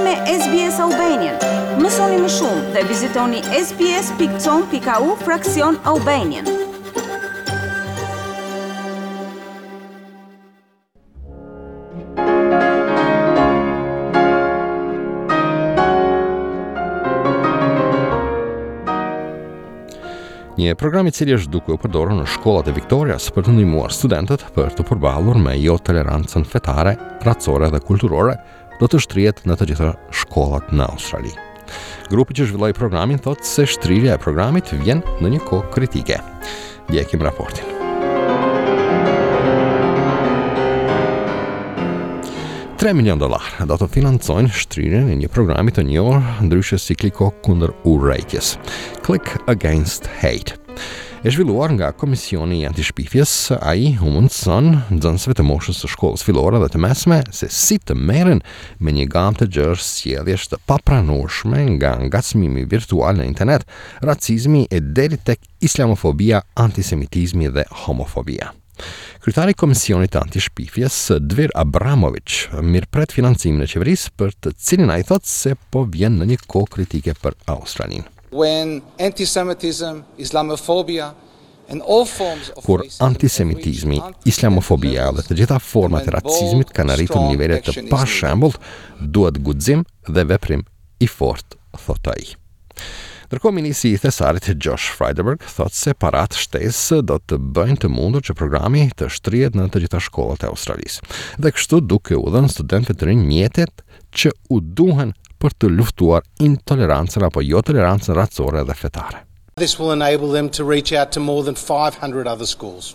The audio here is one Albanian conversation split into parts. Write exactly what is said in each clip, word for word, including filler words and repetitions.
me S B S Albanian. Mësoni më shumë dhe vizitoni sbs.com.au fraksion Albanian. Një program I cili është duke u përdorur në shkollat e Victorias për të ndihmuar studentët për të përballur me jo tolerancën fetare, racore dhe kulturore, do të shtrihet në të gjitha shkollat në Australi. Grupi që zhvilloi programin thotë se shtrirja e programit vjen në një kohë kritike. Ndjekim raportin. tre milion dollar do të financojnë shtrirjen e një programi të njohur ndryshe si kliko kundër urrejtjes, Click Against Hate. E zhvilluar nga Komisioni I Antishpifjes, ai u mundson nxënësve të moshës së shkollës fillore dhe të mesme se si të merren me një gamë të gjerë sjelljesh të papranueshme nga ngacmimi virtual në internet, racizmi e deri tek islamofobia, antisemitizmi dhe homofobia. Kryetari I Komisionit të Antishpifjes, Dvir Abramović, mirëpret financimin e qeverisë për të cilin ai thotë se po vjen në një kohë kritike për Australinë. When anti-Semitism, Islamophobia and all forms of Kur antisemitizmi, islamofobia dhe të gjitha format e racizmit kanë arritur nivele të pashembull, duhet guxim dhe veprim I fortë, thotë ai. Ndërkohë ministri I Thesarit Josh Frydenberg thotë se paratë shtesë do të bëjnë të mundur që programi të shtrihet në të gjitha shkollat e Australisë. Dhe kështu duke u dhënë studentëve të rinj mjetet që u duhen për të luftuar intolerancën apo jo tolerancën racore dhe fetare. This will enable them to reach out to more than five hundred other schools.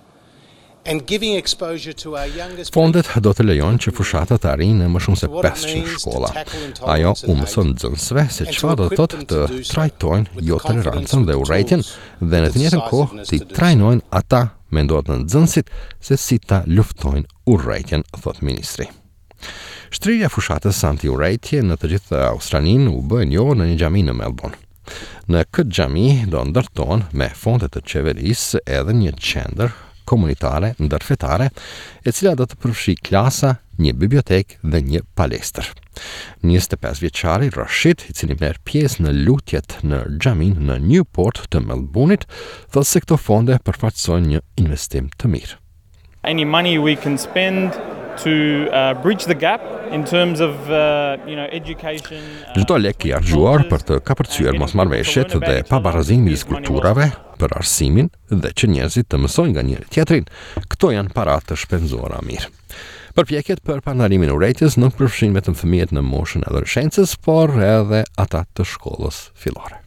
And giving exposure to our youngest Fondet do të lejojnë që fushatat të arrijnë në më shumë se pesëqind shkolla. Ajo u mëson nxënësve se çfarë do të thotë të trajtojnë jo tolerancën dhe urrejtjen dhe në të njëjtën kohë të trajnojnë ata, mendohet në nxënësit, se si ta luftojnë urrejtjen, thot ministri. Shtrirja e fushatës anti-urrejtje në të gjithë Australinë u bë e njohur në një xhami në Melbourne. Në këtë xhami do ndërtohen me fonde të qeverisë edhe një qendër komunitare ndërfetare, e cila do të përfshi klasa, një bibliotek dhe një palestër. njëzet e pesë vjeçari Rashid, I cili merr pjesë në lutjet në xhamin në Newport të Melbourne-it, thotë se këto fonde përfaqësojnë një investim të mirë. Any money we can spend to uh, bridge the gap in terms of uh, you know education. Çdo lek I argjuar për të kapërcyer mosmarrëveshjet dhe pabarësimin midis kulturave, për arsimin dhe që njerëzit të mësojnë nga njëri tjetrin, këto janë para të shpenzuara mirë. Përpjekjet për parandalimin e urrejtjes nuk përfshin vetëm fëmijët në moshën e adoleshencës, por edhe ata të shkollës fillore.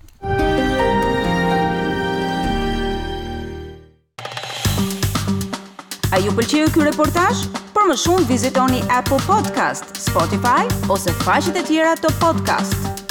A ju pëlqeu ky reportazh? Për më shumë vizitoni Apple Podcast, Spotify ose faqet e tjera të podcast.